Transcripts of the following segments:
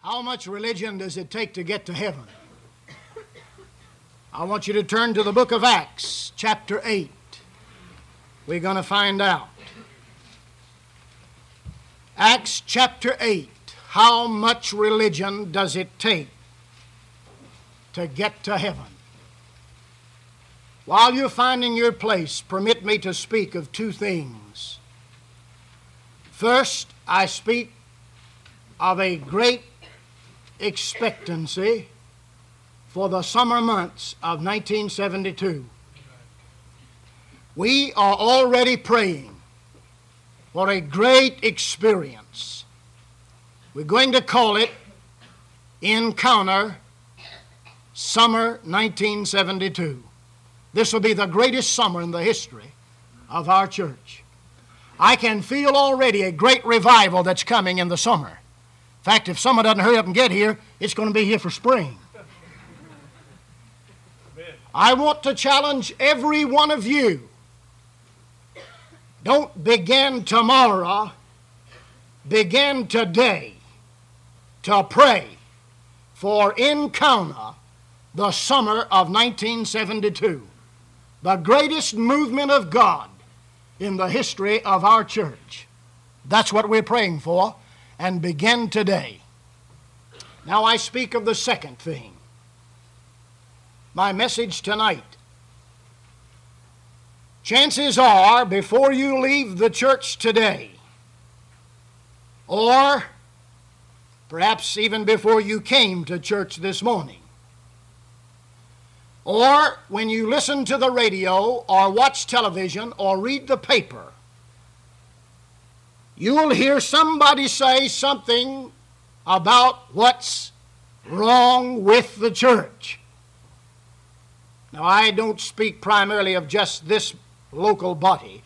How much religion does it take to get to heaven? I want you to turn to the book of Acts, chapter 8. We're going to find out. Acts chapter 8. How much religion does it take to get to heaven? While you're finding your place, permit me to speak of two things. First, I speak of a great expectancy for the summer months of 1972. We are already praying for a great experience. We're going to call it Encounter Summer 1972. This will be the greatest summer in the history of our church. I can feel already a great revival that's coming in the summer. In fact, if someone doesn't hurry up and get here, it's going to be here for spring. I want to challenge every one of you. Don't begin tomorrow. Begin today to pray for Encounter the summer of 1972. The greatest movement of God in the history of our church. That's what we're praying for, and begin today. Now I speak of the second thing. My message tonight. Chances are, before you leave the church today, or perhaps even before you came to church this morning, or when you listen to the radio or watch television or read the paper, you'll hear somebody say something about what's wrong with the church. Now, I don't speak primarily of just this local body,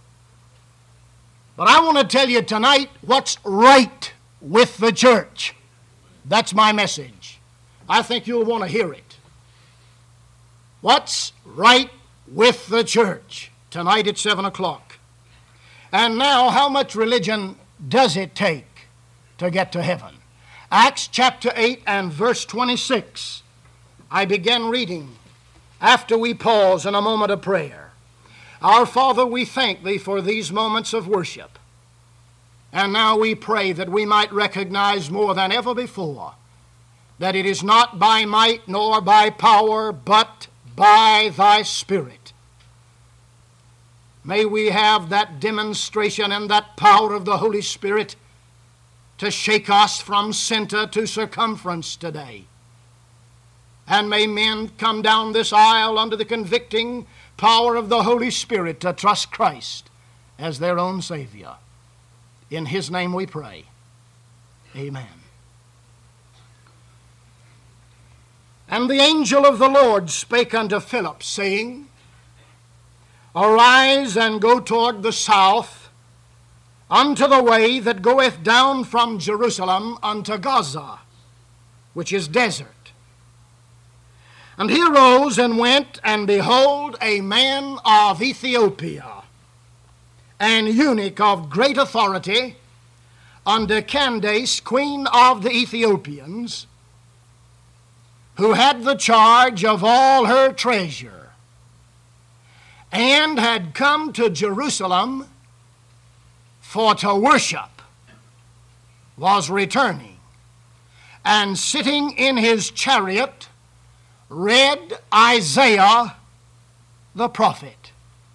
but I want to tell you tonight what's right with the church. That's my message. I think you'll want to hear it. What's right with the church? Tonight at 7 o'clock. And now, how much religion does it take to get to heaven? Acts chapter 8 and verse 26. I begin reading after we pause in a moment of prayer. Our Father, we thank Thee for these moments of worship. And now we pray that we might recognize more than ever before that it is not by might nor by power, but by Thy Spirit. May we have that demonstration and that power of the Holy Spirit to shake us from center to circumference today. And may men come down this aisle under the convicting power of the Holy Spirit to trust Christ as their own Savior. In His name we pray. Amen. And the angel of the Lord spake unto Philip, saying, Arise and go toward the south, unto the way that goeth down from Jerusalem unto Gaza, which is desert. And he arose and went, and behold, a man of Ethiopia, an eunuch of great authority, under Candace, queen of the Ethiopians, who had the charge of all her treasure, and had come to Jerusalem for to worship, was returning, and sitting in his chariot, read Isaiah the prophet.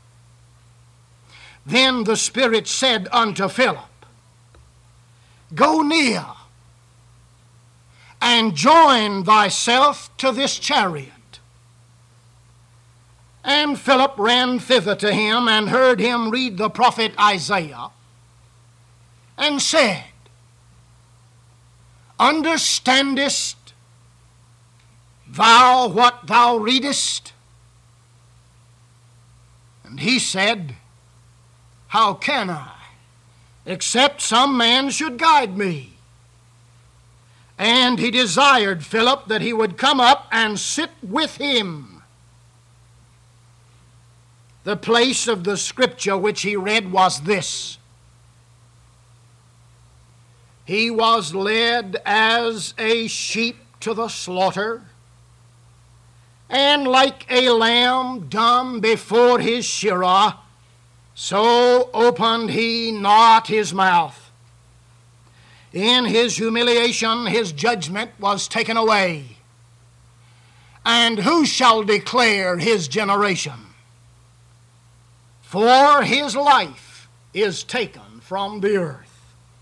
Then the Spirit said unto Philip, Go near, and join thyself to this chariot. And Philip ran thither to him, and heard him read the prophet Isaiah, and said, Understandest thou what thou readest? And he said, How can I, except some man should guide me? And he desired Philip that he would come up and sit with him. The place of the scripture which he read was this: He was led as a sheep to the slaughter, and like a lamb dumb before his shearer, so opened he not his mouth. In his humiliation his judgment was taken away. And who shall declare his generation? For his life is taken from the earth.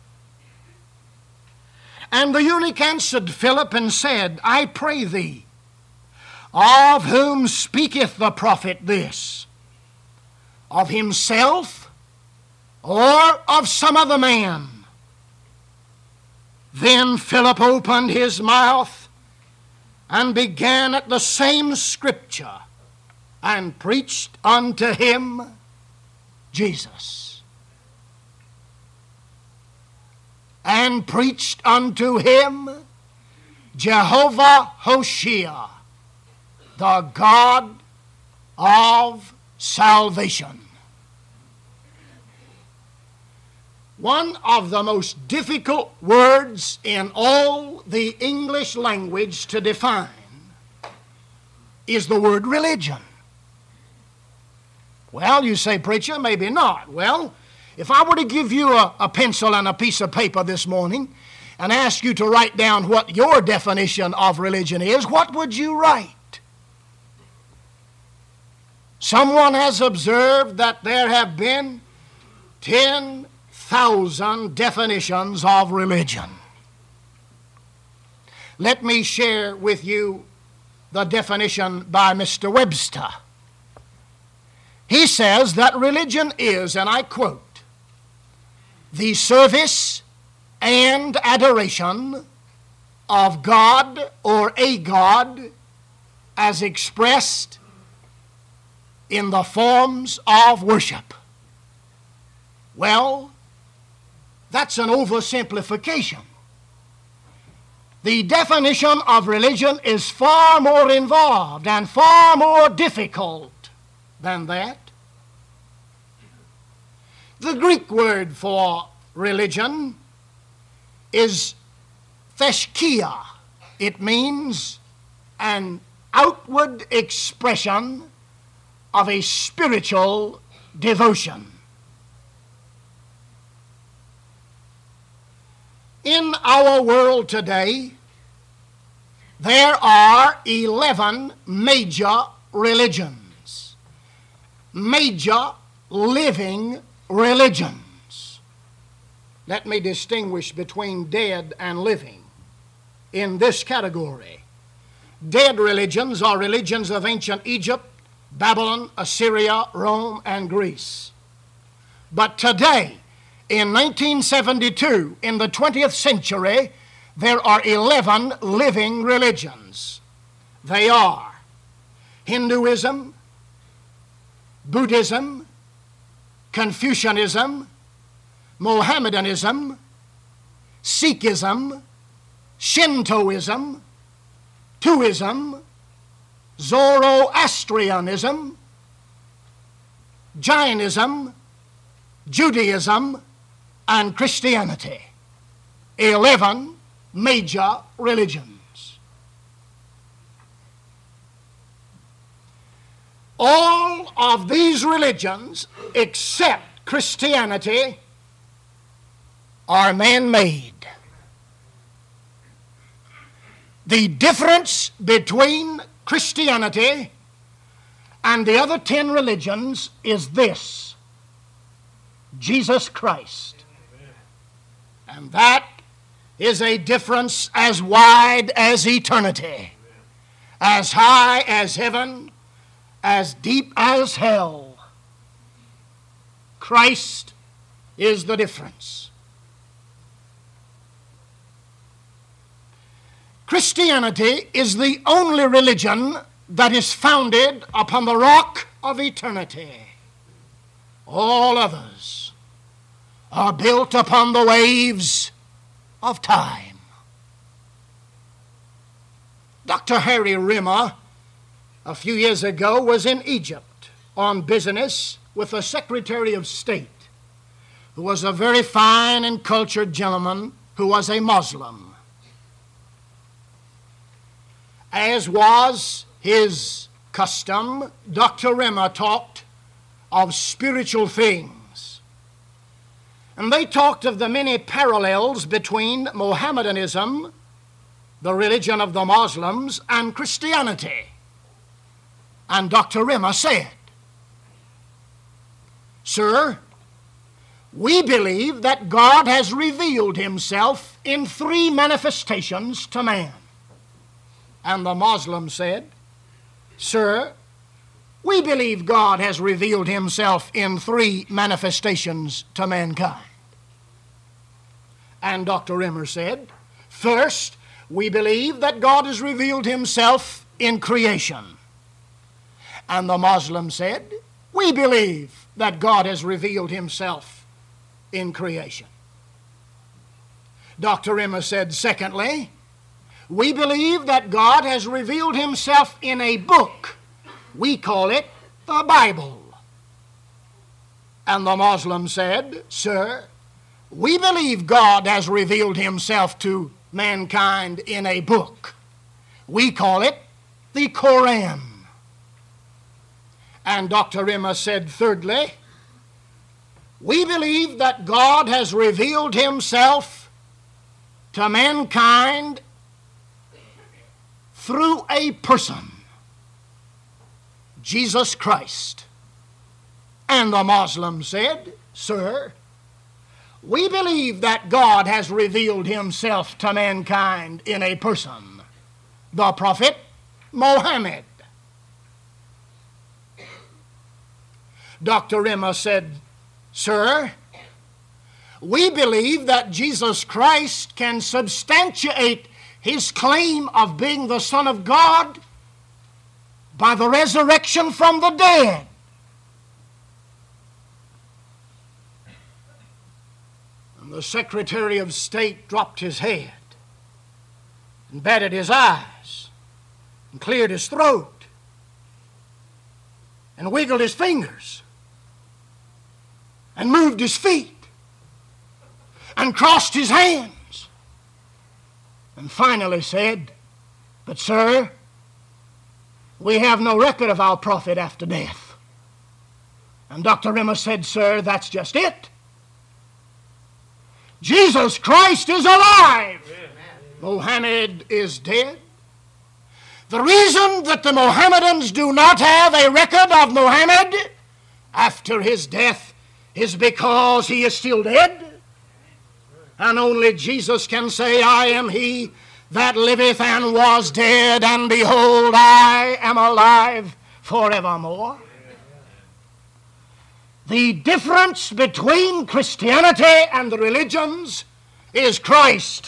And the eunuch answered Philip and said, I pray thee, of whom speaketh the prophet this? Of himself or of some other man? Then Philip opened his mouth and began at the same scripture and preached unto him Jesus. And preached unto him Jehovah Hoshea, the God of salvation. One of the most difficult words in all the English language to define is the word religion. Well, you say, preacher, maybe not. Well, if I were to give you a pencil and a piece of paper this morning and ask you to write down what your definition of religion is, what would you write? Someone has observed that there have been 10,000 definitions of religion. Let me share with you the definition by Mr. Webster. He says that religion is, and I quote, the service and adoration of God or a God as expressed in the forms of worship. Well, that's an oversimplification. The definition of religion is far more involved and far more difficult than that. The Greek word for religion is theskia. It means an outward expression of a spiritual devotion. In our world today, there are 11 major religions, major living religions. Let me distinguish between dead and living in this category. Dead religions are religions of ancient Egypt, Babylon, Assyria, Rome, and Greece. But today, in 1972, in the 20th century, there are 11 living religions. They are Hinduism, Buddhism, Confucianism, Mohammedanism, Sikhism, Shintoism, Taoism, Zoroastrianism, Jainism, Judaism, and Christianity. 11 major religions. All of these religions, except Christianity, are man-made. The difference between Christianity and the other 10 religions is this: Jesus Christ. And that is a difference as wide as eternity, as high as heaven, as deep as hell. Christ is the difference. Christianity is the only religion that is founded upon the rock of eternity. All others are built upon the waves of time. Dr. Harry Rimmer, a few years ago, was in Egypt on business with the Secretary of State, who was a very fine and cultured gentleman who was a Muslim. As was his custom, Dr. Rimmer talked of spiritual things. And they talked of the many parallels between Mohammedanism, the religion of the Muslims, and Christianity. And Dr. Rimmer said, "Sir, we believe that God has revealed himself in three manifestations to man." And the Muslim said, "Sir, we believe God has revealed himself in three manifestations to mankind." And Dr. Rimmer said, "First, we believe that God has revealed himself in creation." And the Muslim said, "We believe that God has revealed himself in creation." Dr. Rimmer said, "Secondly, we believe that God has revealed himself in a book. We call it the Bible." And the Muslim said, "Sir, we believe God has revealed himself to mankind in a book. We call it the Koran." And Dr. Rimmer said, "Thirdly, we believe that God has revealed himself to mankind through a person, Jesus Christ." And the Muslim said, "Sir, we believe that God has revealed himself to mankind in a person, the Prophet Muhammad." Dr. Rimmer said, "Sir, we believe that Jesus Christ can substantiate his claim of being the Son of God by the resurrection from the dead." And the Secretary of State dropped his head and batted his eyes and cleared his throat and wiggled his fingers and moved his feet and crossed his hands and finally said, "But sir, we have no record of our prophet after death." And Dr. Rimmer said, "Sir, that's just it. Jesus Christ is alive. Muhammad is dead. The reason that the Mohammedans do not have a record of Muhammad after his death is because he is still dead. And only Jesus can say, 'I am he that liveth and was dead, and behold, I am alive forevermore.'" The difference between Christianity and the religions is Christ.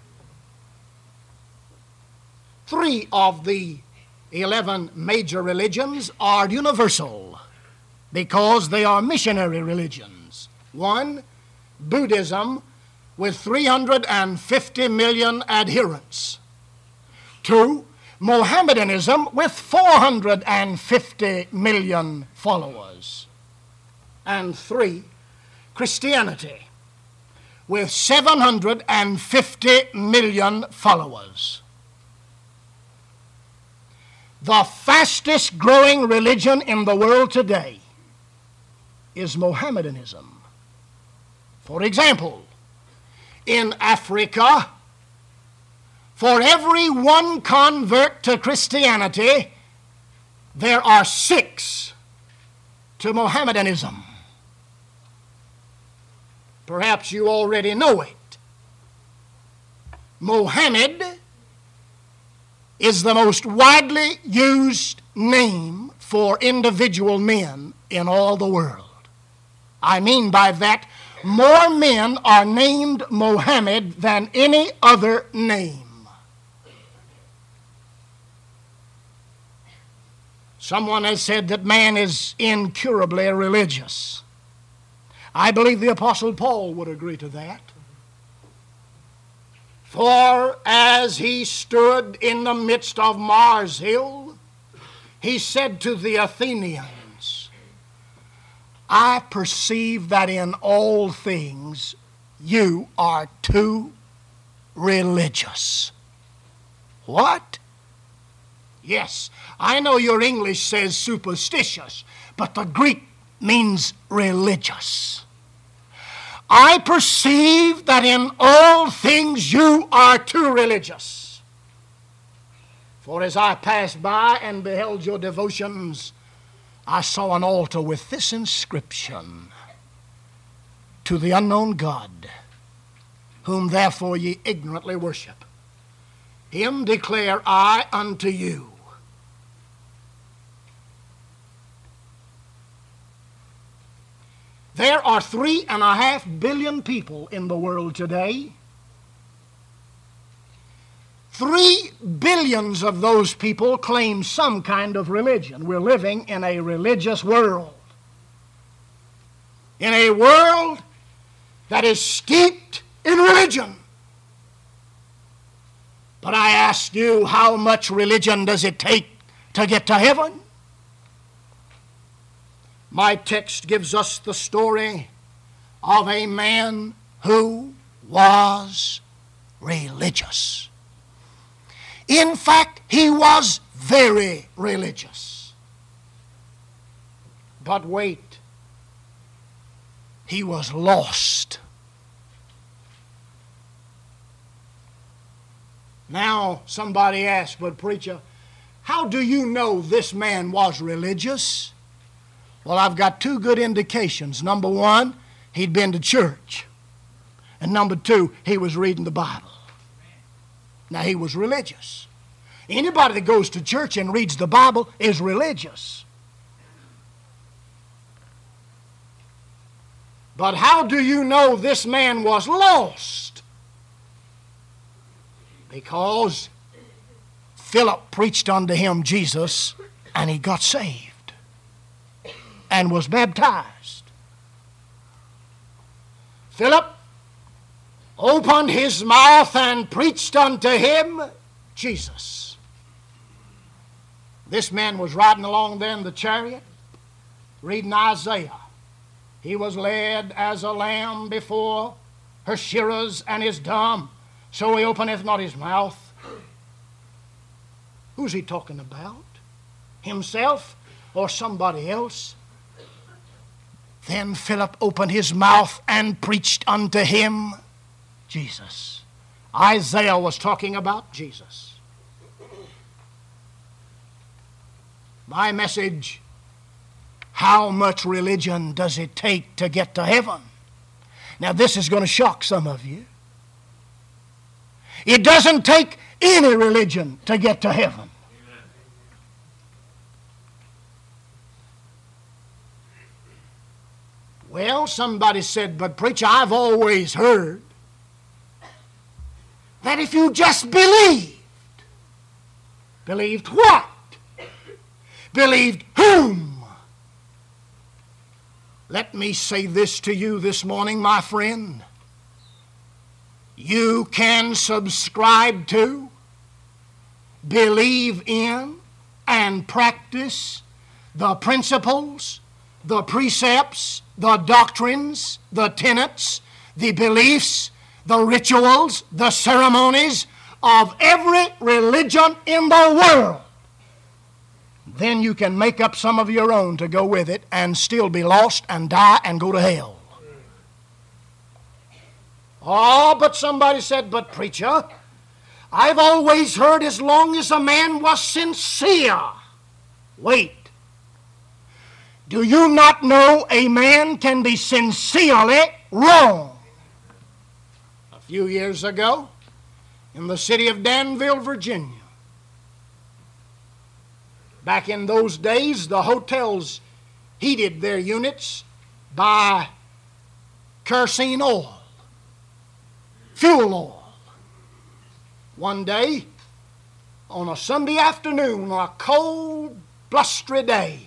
3 of the 11 major religions are universal because they are missionary religions. 1, Buddhism with 350 million adherents. 2, Mohammedanism with 450 million followers. And 3, Christianity with 750 million followers. The fastest growing religion in the world today is Mohammedanism. For example, in Africa, for every 1 convert to Christianity, there are 6 to Mohammedanism. Perhaps you already know it. Mohammed is the most widely used name for individual men in all the world. I mean by that, more men are named Mohammed than any other name. Someone has said that man is incurably religious. I believe the Apostle Paul would agree to that. For as he stood in the midst of Mars Hill, he said to the Athenians, "I perceive that in all things you are too religious. What? Yes, I know your English says superstitious, but the Greek means religious. I perceive that in all things you are too religious. For as I passed by and beheld your devotions, I saw an altar with this inscription: to the unknown God, whom therefore ye ignorantly worship. Him declare I unto you. There are 3.5 billion people in the world today. 3 billion of those people claim some kind of religion. We're living in a religious world. In a world that is steeped in religion. But I ask you, how much religion does it take to get to heaven? My text gives us the story of a man who was religious. In fact, he was very religious. But wait, he was lost. Now, somebody asked, but preacher, how do you know this man was religious? Well, I've got 2 good indications. Number 1, he'd been to church. And number 2, he was reading the Bible. Now, he was religious. Anybody that goes to church and reads the Bible is religious. But how do you know this man was lost? Because Philip preached unto him Jesus, and he got saved and was baptized. Philip opened his mouth and preached unto him Jesus. This man was riding along there in the chariot, reading Isaiah. He was led as a lamb before her shearers, and is dumb, so he openeth not his mouth. Who's he talking about? Himself or somebody else? Then Philip opened his mouth and preached unto him Jesus. Isaiah was talking about Jesus. My message: how much religion does it take to get to heaven? Now, this is going to shock some of you. It doesn't take any religion to get to heaven. Well, somebody said, but preacher, I've always heard that if you just believed. Believed what? Believed whom? Let me say this to you this morning, my friend. You can subscribe to, believe in, and practice the principles, the precepts, the doctrines, the tenets, the beliefs, the rituals, the ceremonies of every religion in the world. Then you can make up some of your own to go with it and still be lost and die and go to hell. Oh, but somebody said, but preacher, I've always heard as long as a man was sincere. Wait. Do you not know a man can be sincerely wrong? A few years ago, in the city of Danville, Virginia, back in those days, the hotels heated their units by kerosene oil, fuel oil. One day, on a Sunday afternoon, on a cold, blustery day,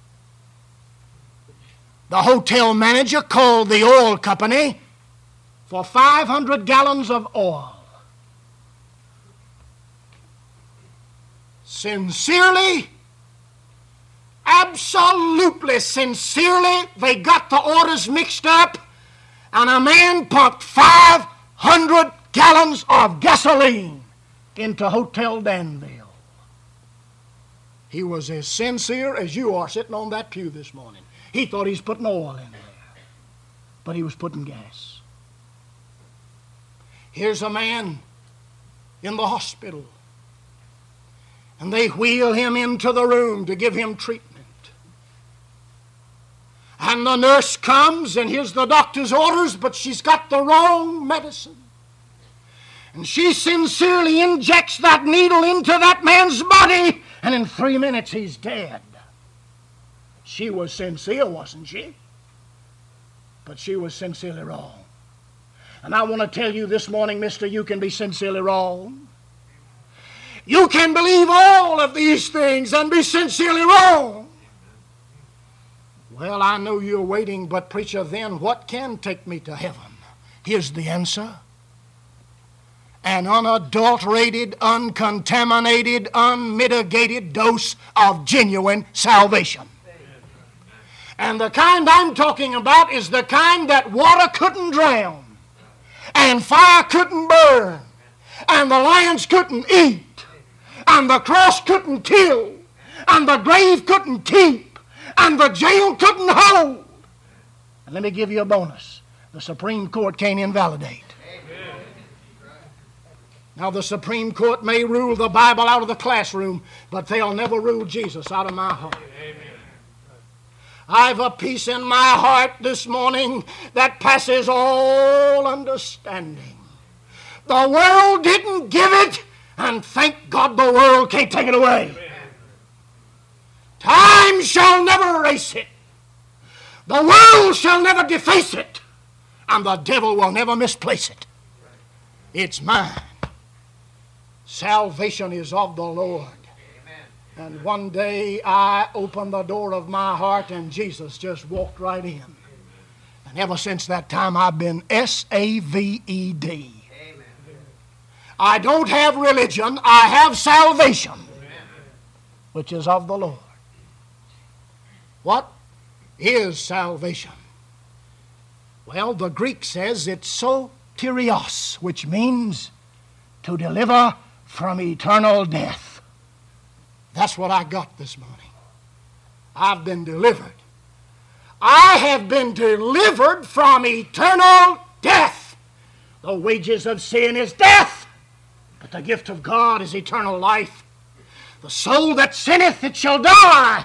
the hotel manager called the oil company for 500 gallons of oil. Sincerely, absolutely sincerely, they got the orders mixed up, and a man pumped 500 gallons of gasoline into Hotel Danville. He was as sincere as you are sitting on that pew this morning. He thought he was putting oil in there, but he was putting gas. Here's a man in the hospital, and they wheel him into the room to give him treatment. And the nurse comes, and here's the doctor's orders, but she's got the wrong medicine. And she sincerely injects that needle into that man's body, and in 3 minutes he's dead. She was sincere, wasn't she? But she was sincerely wrong. And I want to tell you this morning, mister, you can be sincerely wrong. You can believe all of these things and be sincerely wrong. Well, I know you're waiting, but preacher, then what can take me to heaven? Here's the answer. An unadulterated, uncontaminated, unmitigated dose of genuine salvation. And the kind I'm talking about is the kind that water couldn't drown, and fire couldn't burn, and the lions couldn't eat, and the cross couldn't kill, and the grave couldn't keep, and the jail couldn't hold. And let me give you a bonus. The Supreme Court can't invalidate. Now, the Supreme Court may rule the Bible out of the classroom, but they'll never rule Jesus out of my heart. I've a peace in my heart this morning that passes all understanding. The world didn't give it, and thank God the world can't take it away. Time shall never erase it. The world shall never deface it, and the devil will never misplace it. It's mine. Salvation is of the Lord. And one day I opened the door of my heart and Jesus just walked right in. And ever since that time I've been S-A-V-E-D. I don't have religion, I have salvation, which is of the Lord. What is salvation? Well, the Greek says it's soterios, which means to deliver from eternal death. That's what I got this morning. I've been delivered. I have been delivered from eternal death. The wages of sin is death, but the gift of God is eternal life. The soul that sinneth, it shall die.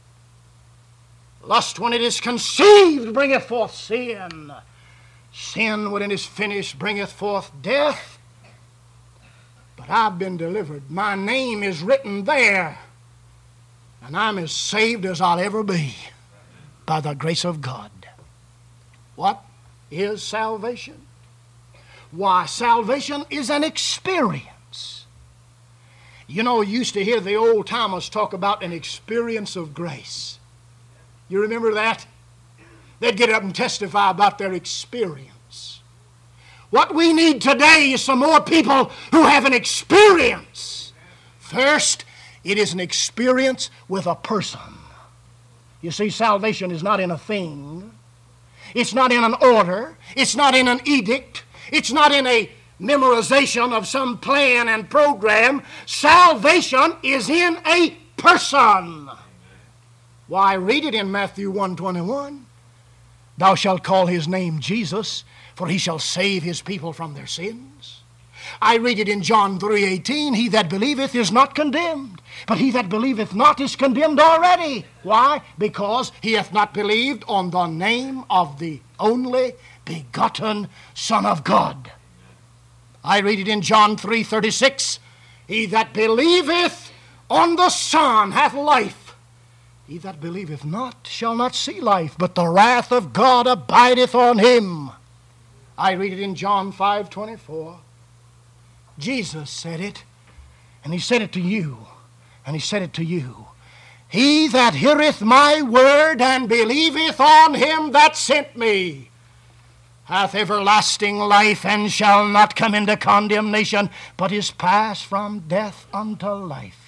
Lust, when it is conceived, bringeth forth sin. Sin, when it is finished, bringeth forth death. But I've been delivered. My name is written there. And I'm as saved as I'll ever be by the grace of God. What is salvation? Why, salvation is an experience. You know, you used to hear the old timers talk about an experience of grace. You remember that? They'd get up and testify about their experience. What we need today is some more people who have an experience. First, it is an experience with a person. You see, salvation is not in a thing. It's not in an order. It's not in an edict. It's not in a memorization of some plan and program. Salvation is in a person. Why, read it in Matthew 1:21. Thou shalt call his name Jesus, for he shall save his people from their sins. I read it in John 3:18. He that believeth is not condemned, but he that believeth not is condemned already. Why? Because he hath not believed on the name of the only begotten Son of God. I read it in John 3:36. He that believeth on the Son hath life. He that believeth not shall not see life, but the wrath of God abideth on him. I read it in John 5:24. Jesus said it, and he said it to you, and he said it to you. He that heareth my word and believeth on him that sent me hath everlasting life, and shall not come into condemnation, but is passed from death unto life.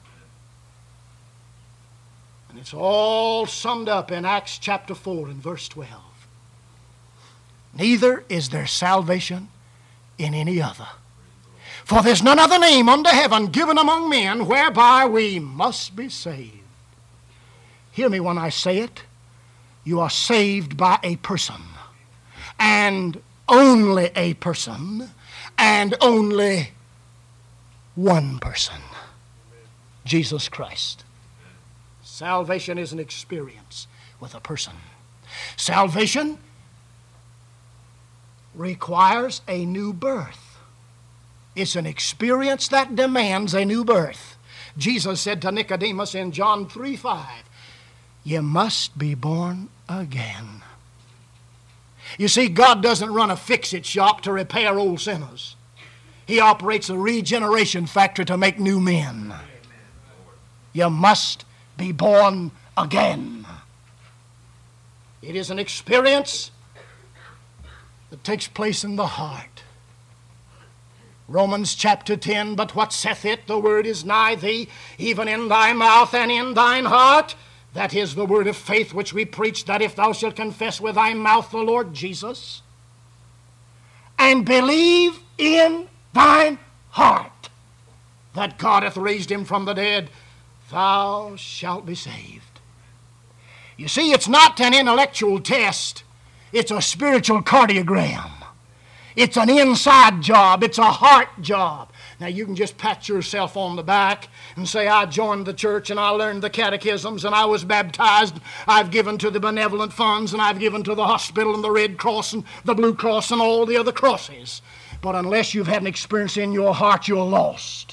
And it's all summed up in Acts chapter 4 and verse 12. Neither is there salvation in any other. For there's none other name under heaven given among men whereby we must be saved. Hear me when I say it. You are saved by a person, and only a person, and only one person, Jesus Christ. Salvation is an experience with a person. Salvation requires a new birth. It's an experience that demands a new birth. Jesus said to Nicodemus in John 3:5, you must be born again. You see, God doesn't run a fix-it shop to repair old sinners. He operates a regeneration factory to make new men. You must be born again. It is an experience that takes place in the heart. Romans chapter 10, but what saith it? The word is nigh thee, even in thy mouth and in thine heart. That is the word of faith which we preach, that if thou shalt confess with thy mouth the Lord Jesus, and believe in thine heart that God hath raised him from the dead, thou shalt be saved. You see, it's not an intellectual test. It's a spiritual cardiogram. It's an inside job. It's a heart job. Now, you can just pat yourself on the back and say, I joined the church and I learned the catechisms and I was baptized. I've given to the benevolent funds and I've given to the hospital and the Red Cross and the Blue Cross and all the other crosses. But unless you've had an experience in your heart, you're lost.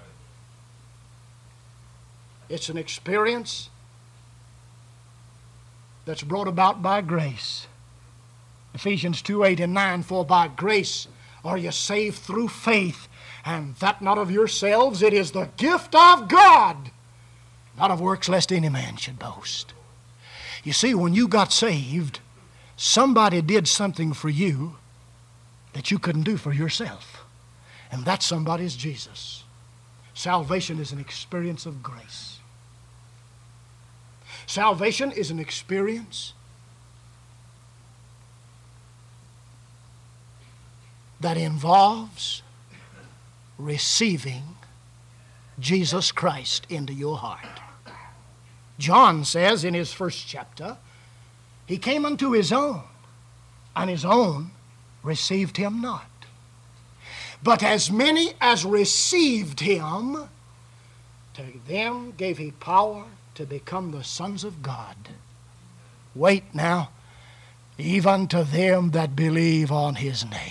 It's an experience that's brought about by grace. Ephesians 2:8 and 9, for by grace are you saved through faith, and that not of yourselves, it is the gift of God, not of works, lest any man should boast. You see, when you got saved, somebody did something for you that you couldn't do for yourself. And that somebody is Jesus. Salvation is an experience of grace. Salvation is an experience that involves receiving Jesus Christ into your heart. John says in his first chapter, he came unto his own, and his own received him not. But as many as received him, to them gave he power to become the sons of God. Wait now, even to them that believe on his name.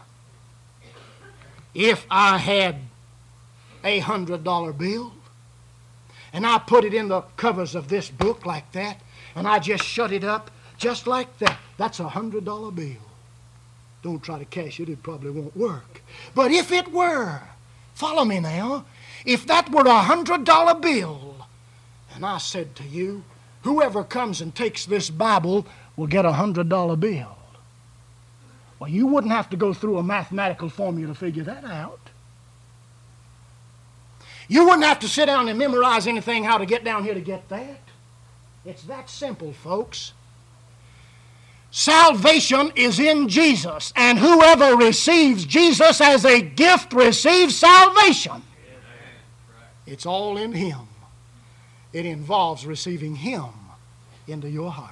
If I had $100 bill and I put it in the covers of this book like that, and I just shut it up just like that, that's $100 bill. Don't try to cash it, it probably won't work. But if it were, follow me now, if that were $100 bill, and I said to you, whoever comes and takes this Bible will get $100 bill. Well, you wouldn't have to go through a mathematical formula to figure that out. You wouldn't have to sit down and memorize anything how to get down here to get that. It's that simple, folks. Salvation is in Jesus, and whoever receives Jesus as a gift receives salvation. It's all in him. It involves receiving him into your heart.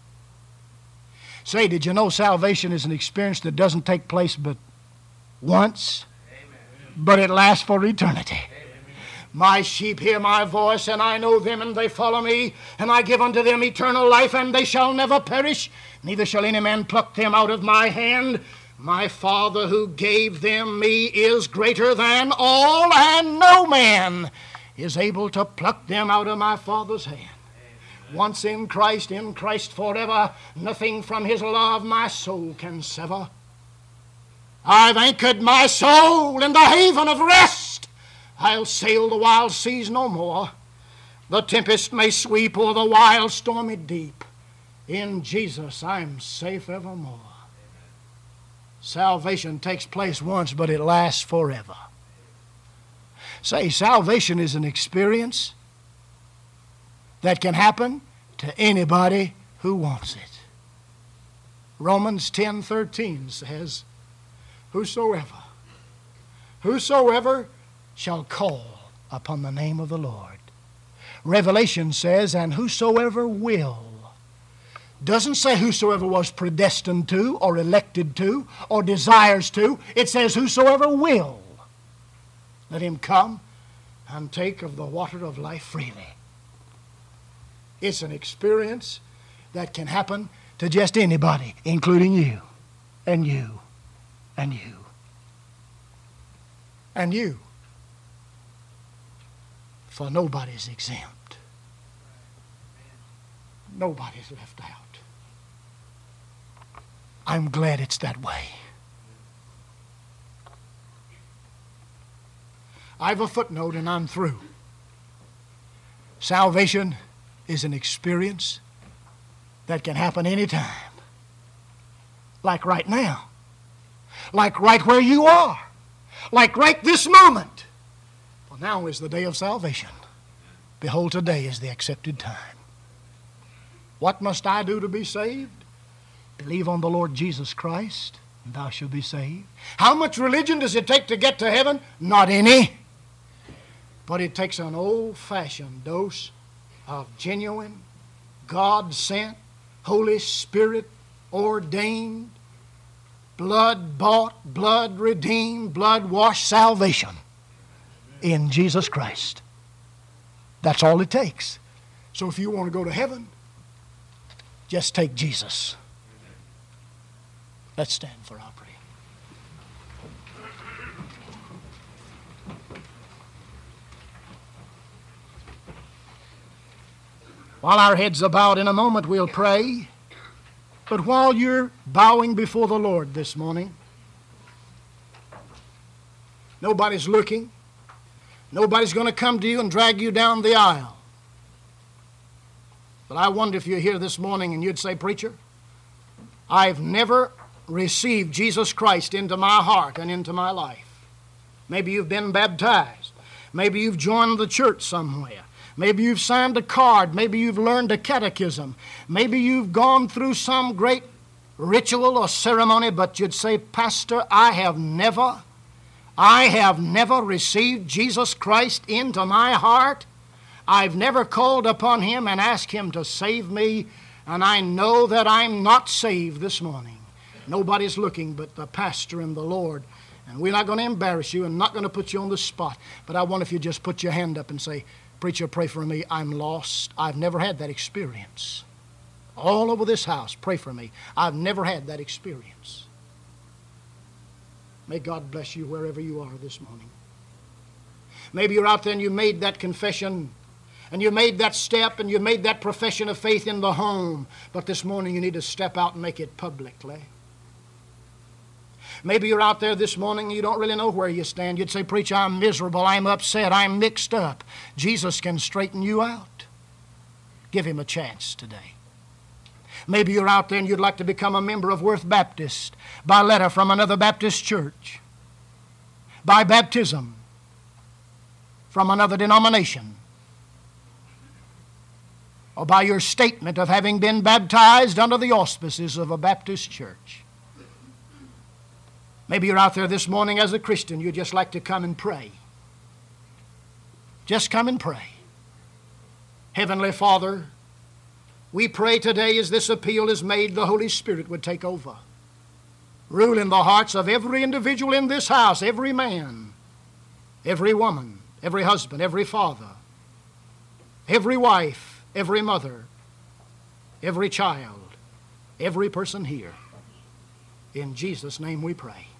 Say, did you know salvation is an experience that doesn't take place but once, but it lasts for eternity? My sheep hear my voice, and I know them, and they follow me, and I give unto them eternal life, and they shall never perish, neither shall any man pluck them out of my hand. My Father who gave them me is greater than all, and no man is able to pluck them out of my Father's hand. Once in Christ forever, nothing from his love my soul can sever. I've anchored my soul in the haven of rest. I'll sail the wild seas no more. The tempest may sweep o'er the wild stormy deep. In Jesus I'm safe evermore. Salvation takes place once, but it lasts forever. Say, salvation is an experience that can happen to anybody who wants it. Romans 10:13 says, whosoever Whosoever shall call upon the name of the Lord. Revelation says, and whosoever will. Doesn't say whosoever was predestined to, or elected to, or desires to. It says whosoever will. Let him come and take of the water of life freely. It's an experience that can happen to just anybody, including you, and you, and you, and you. For nobody's exempt. Nobody's left out. I'm glad it's that way. I have a footnote and I'm through. Salvation is an experience that can happen anytime. Like right now. Like right where you are. Like right this moment. For now is the day of salvation. Behold, today is the accepted time. What must I do to be saved? Believe on the Lord Jesus Christ, and thou shalt be saved. How much religion does it take to get to heaven? Not any. But it takes an old-fashioned dose of genuine, God-sent, Holy Spirit ordained, blood-bought, blood-redeemed, blood-washed salvation in Jesus Christ. That's all it takes. So if you want to go to heaven, just take Jesus. Let's stand for our prayer. While our heads are bowed, in a moment we'll pray. But while you're bowing before the Lord this morning, nobody's looking. Nobody's going to come to you and drag you down the aisle. But I wonder if you're here this morning and you'd say, preacher, I've never received Jesus Christ into my heart and into my life. Maybe you've been baptized. Maybe you've joined the church somewhere. Maybe you've signed a card. Maybe you've learned a catechism. Maybe you've gone through some great ritual or ceremony, but you'd say, Pastor, I have never received Jesus Christ into my heart. I've never called upon Him and asked Him to save me, and I know that I'm not saved this morning. Nobody's looking but the pastor and the Lord. And we're not going to embarrass you and not going to put you on the spot. But I wonder if you just put your hand up and say, preacher, pray for me. I'm lost. I've never had that experience. All over this house, pray for me. I've never had that experience. May God bless you wherever you are this morning. Maybe you're out there and you made that confession and you made that step and you made that profession of faith in the home. But this morning you need to step out and make it publicly. Maybe you're out there this morning and you don't really know where you stand. You'd say, preacher, I'm miserable, I'm upset, I'm mixed up. Jesus can straighten you out. Give Him a chance today. Maybe you're out there and you'd like to become a member of Worth Baptist by letter from another Baptist church, by baptism from another denomination, or by your statement of having been baptized under the auspices of a Baptist church. Maybe you're out there this morning as a Christian. You'd just like to come and pray. Just come and pray. Heavenly Father, we pray today as this appeal is made, the Holy Spirit would take over. Rule in the hearts of every individual in this house, every man, every woman, every husband, every father, every wife, every mother, every child, every person here. In Jesus' name we pray.